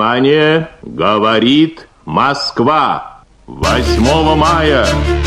Внимание! Говорит Москва! 8 мая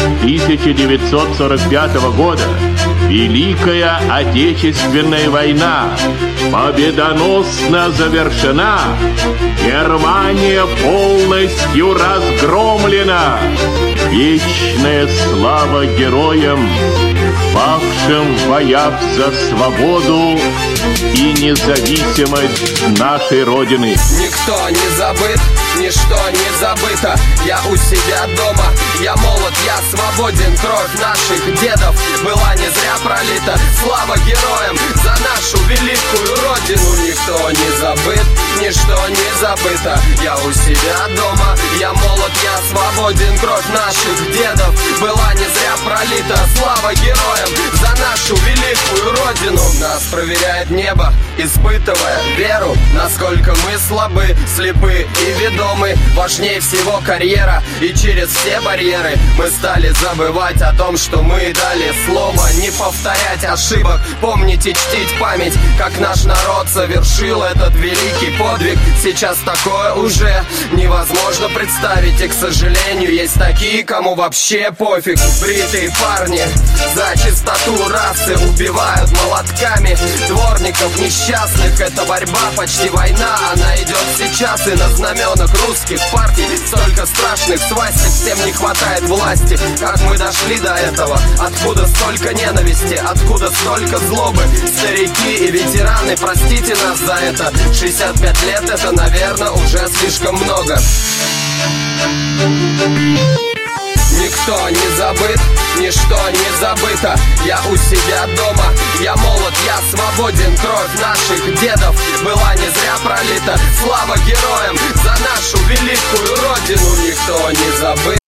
1945 года Великая Отечественная война победоносно завершена. Германия полностью разгромлена. Вечная слава героям, павшим в боях за свободу и независимость нашей Родины. Никто не забыт, ничто не забыто. Я у себя дома, я молод, я свободен. Кровь наших дедов была не зря пролита. Слава героям за нашу великую Родину. Никто не забыт, ничто не забыто. Я у себя дома, я молод, я свободен. Кровь наших дедов была не зря пролита. Слава героям за нашу великую Родину. Нас проверяет небо, испытывая веру, насколько мы слабы, слепы и ведомы. Важнее всего карьера, и через все барьеры мы стали забывать о том, что мы дали слово. Не повторять ошибок, помнить и чтить память, как наш народ совершил этот великий подвиг. Сейчас такое уже невозможно представить, и, к сожалению, есть такие, кому вообще пофиг. Бритые парни за чистоту расы убивают молотками дворников несчастных. Это борьба, почти война, она идет сейчас. И на знаменах русских партий столько страшных свастик. Всем не хватает власти. Как мы дошли до этого? Откуда столько ненависти? Откуда столько злобы? Старики и ветераны, простите нас за это. 65 лет, это, наверное, уже слишком много. Никто не забыт, ничто не забыто. Я у себя дома, я молод, я свободен. Кровь наших дедов была не зря пролита. Слава героям за нашу великую Родину. Никто не забыт,